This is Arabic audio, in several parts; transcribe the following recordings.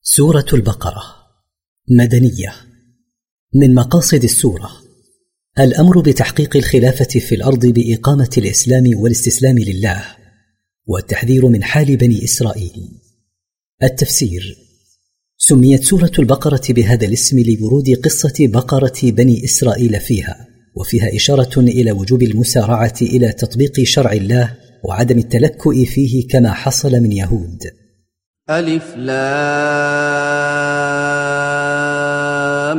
سورة البقرة مدنية. من مقاصد السورة الأمر بتحقيق الخلافة في الأرض بإقامة الإسلام والاستسلام لله، والتحذير من حال بني إسرائيل. التفسير: سميت سورة البقرة بهذا الاسم لورود قصة بقرة بني إسرائيل فيها، وفيها إشارة إلى وجوب المسارعة إلى تطبيق شرع الله وعدم التلكؤ فيه كما حصل من يهود. ألف لام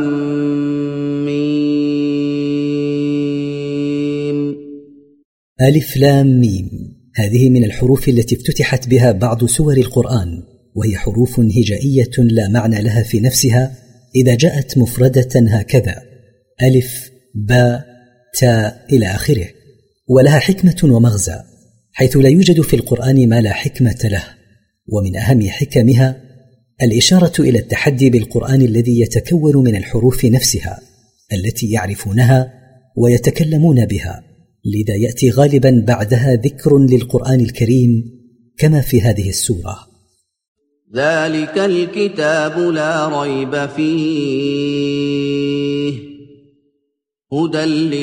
ميم. ألف لام ميم، هذه من الحروف التي افتتحت بها بعض سور القرآن، وهي حروف هجائية لا معنى لها في نفسها إذا جاءت مفردة هكذا: ألف باء تاء إلى آخره، ولها حكمة ومغزى، حيث لا يوجد في القرآن ما لا حكمة له. ومن أهم حكمها الإشارة إلى التحدي بالقرآن الذي يتكون من الحروف نفسها التي يعرفونها ويتكلمون بها، لذا يأتي غالبا بعدها ذكر للقرآن الكريم كما في هذه السورة: ذلك الكتاب لا ريب فيه هدى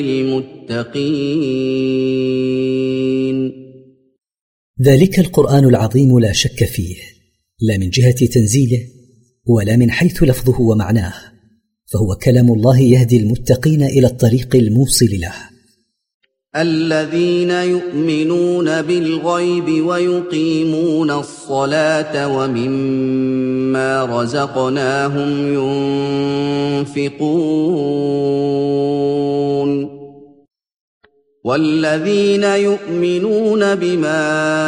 للمتقين. ذلك القرآن العظيم لا شك فيه، لا من جهة تنزيله ولا من حيث لفظه ومعناه، فهو كلام الله يهدي المتقين إلى الطريق الموصل له. الذين يؤمنون بالغيب ويقيمون الصلاة ومما رزقناهم ينفقون والذين يؤمنون بما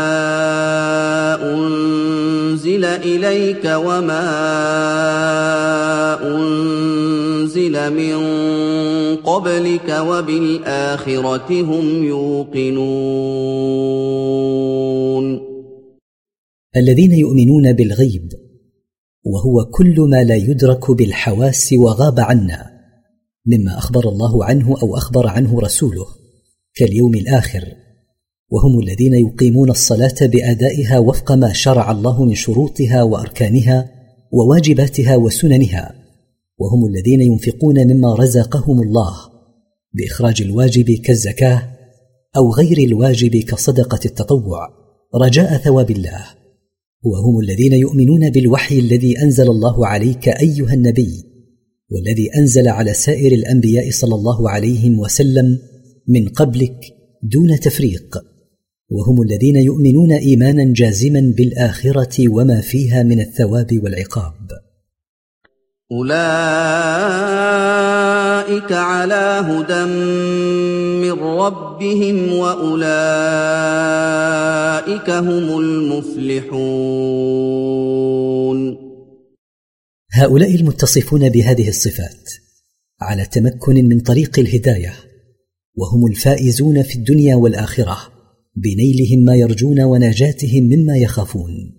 أنزل إليك وما أنزل من قبلك وبالآخرة هم يوقنون. الذين يؤمنون بالغيب، وهو كل ما لا يدرك بالحواس وغاب عنا مما أخبر الله عنه أو أخبر عنه رسوله كاليوم الآخر، وهم الذين يقيمون الصلاة بأدائها وفق ما شرع الله من شروطها وأركانها وواجباتها وسننها، وهم الذين ينفقون مما رزقهم الله بإخراج الواجب كالزكاة أو غير الواجب كصدقة التطوع رجاء ثواب الله، وهم الذين يؤمنون بالوحي الذي أنزل الله عليك أيها النبي والذي أنزل على سائر الأنبياء صلى الله عليه وسلم من قبلك دون تفريق، وهم الذين يؤمنون إيمانا جازما بالآخرة وما فيها من الثواب والعقاب. أولئك على هدى من ربهم وأولئك هم المفلحون. هؤلاء المتصفون بهذه الصفات على تمكن من طريق الهداية، وهم الفائزون في الدنيا والآخرة بنيلهم ما يرجون ونجاتهم مما يخافون.